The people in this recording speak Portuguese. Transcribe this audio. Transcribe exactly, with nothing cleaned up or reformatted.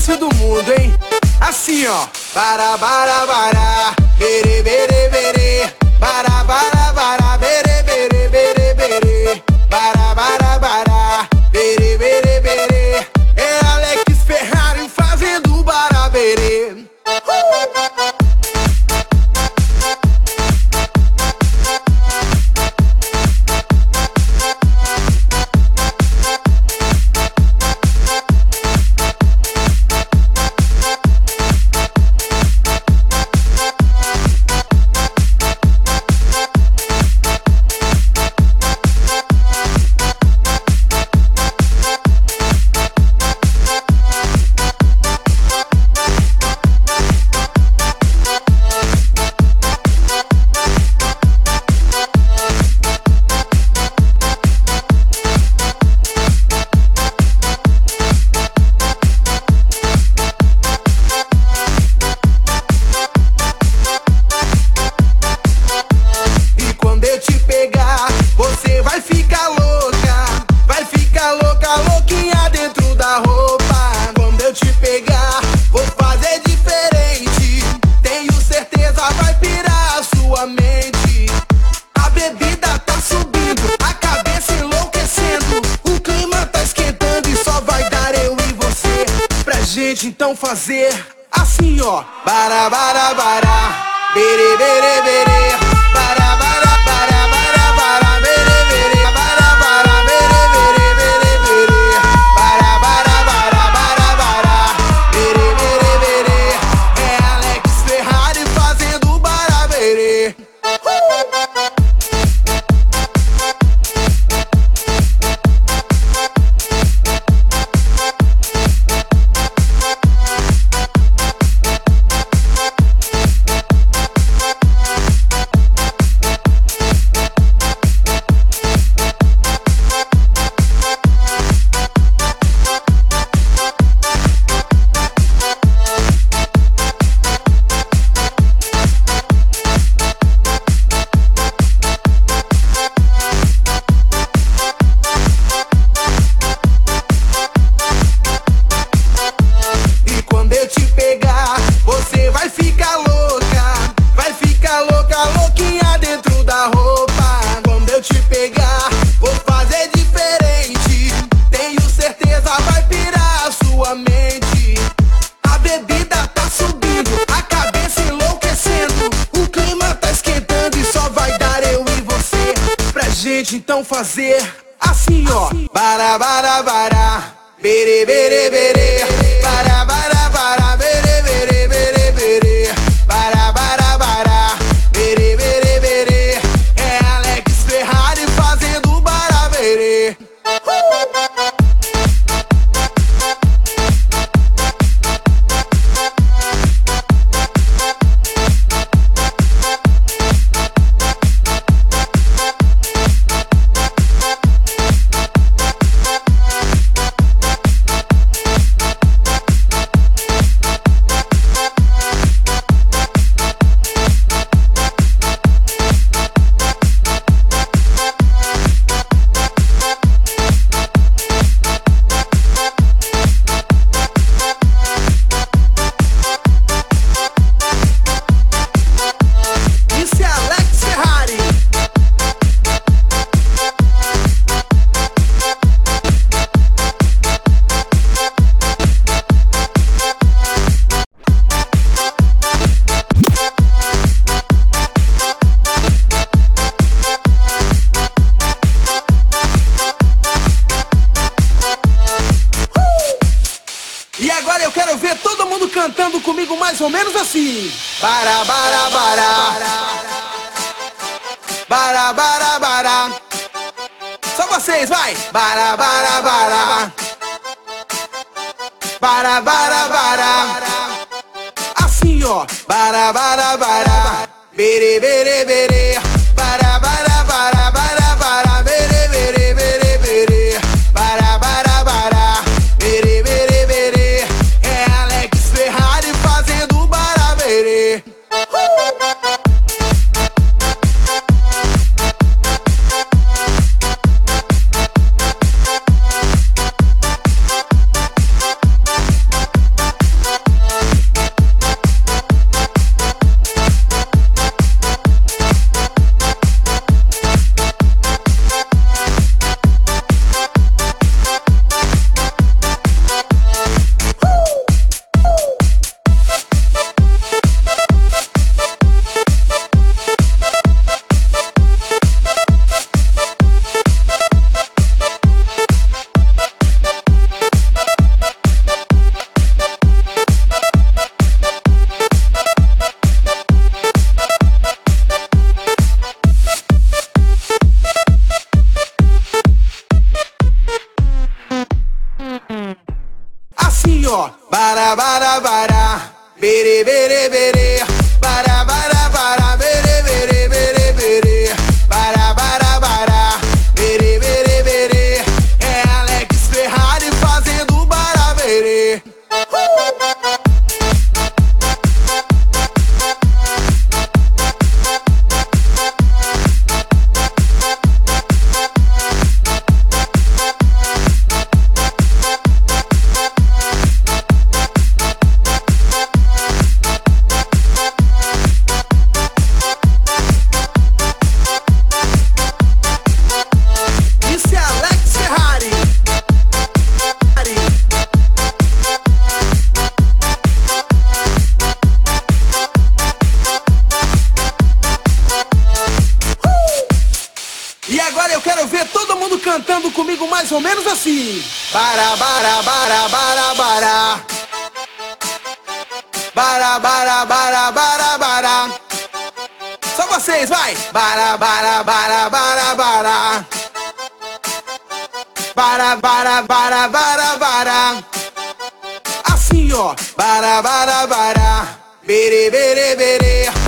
sucesso do mundo, hein? Assim, ó. Bara, bara, bara, bere, bere, bere. Bara, bara, bara, bere, bere, bere, bere. Bara, bara, bara, bere, bere, bere. É Alex Ferrari fazendo baraberê. Então fazer assim, ó. Bara, bara, bara, bere, bere, bere. Bara, bara, bara, bara, bara, bere, bere. Bara, bara, bere, bere, bere, bere. Bara, bara, bara, bara, bara, bere, bere, bere. É Alex Ferrari fazendo baraberê. Então fazer assim, ó. Bara, bara, bara, bere, bere, bere. Bara, bara, bara, bere, bere, bere, bere. Bara, bara, bara, bere, bere, bere. É Alex Ferrari fazendo baraberê. Cantando comigo mais ou menos assim. Bara, bara, bara, bara, bara, bara. Só vocês, vai. Bara, bara, bara, bara, bara, bara. Assim, ó. Bara, bara, bara, bere, bere, bere. Bara, bara, bara, bara, bara, bere, bere, bere, bere. Bara, bara, bara, bere, bere, bere. É Alex Ferrari fazendo baraberê. assim ó, bara bara bara, bere bere bere, bara bara bara, bere bere bere bere, bara bara bara, bere bere bere, é Alex Ferrari fazendo bara bere. E agora eu quero ver todo mundo cantando comigo mais ou menos assim. Bara, bara, bara, bara, bara. Bara, bara, bara, bara, bara. Só vocês, vai. Bara, bara, bara, bara, bara. Bara, bara, bara, bara, bara. Assim, ó. Bara, bara, bara. Bere, bere, bere.